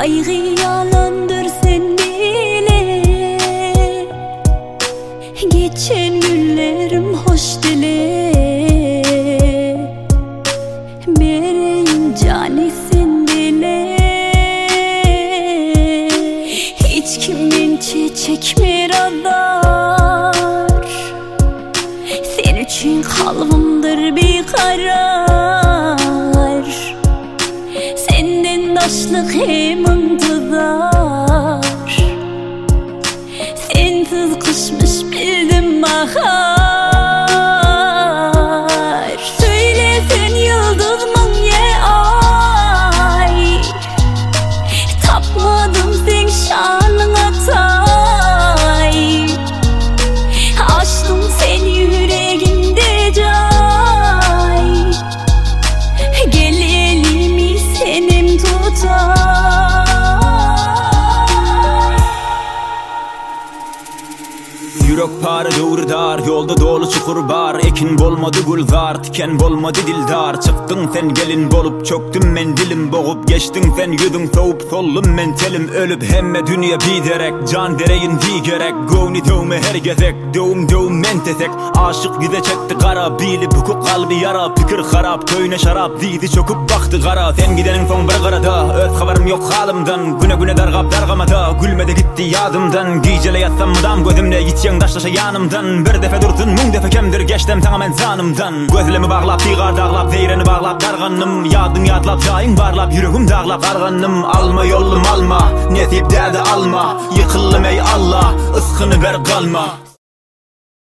kaygı yalandır sen bile. Geçen günlerim hoş dile, bereyim cani sen bile. Hiç kimin çekme radar, sen için kalbimdir bir karar. Senden daşlık hem intizar, sensiz kışmış bildim bahar. Söyle sen yıldız mı ye ay, tapmadım sen şanına tay. Açtım sen yüreğimde cay, gel elimi senim tutar. Yürek parı doğru dar, yolda dolu çukur var. Ekin bolmadı gulzar, tiken bolmadı dildar. Çıktın sen gelin bolup, çöktüm men dilim boğup. Geçtin sen yüzün soğup, sollum men telim ölüp. Hemme dünya biderek, can dereyin di gerek. Gövni dövme her gezek, dövüm men tesek. Aşık bize çekti kara, bilip hukuk kalbi yara. Fikir harap, köyne şarap, dizi çöküp baktı kara. Sen gidenin son bir karada, öz haberim yok halimden. Güne güne dargap dargamada, gülmede gitti yadımdan. Giycele yatsam mıdam gözümle, gitsen taşlaşa yanımdan. Bir defa dursun, mun defa kemdir, geçtim tamamen zanımdan. Gözlerimi bağlap, diğer dağlap, zeyreni bağlap darganım. Yadın yadlap, cayın varlap, yüreğim dağlap arganım. Alma yolum alma, nesip derdi alma. Yıkıldım ey Allah, ıskını ver kalma.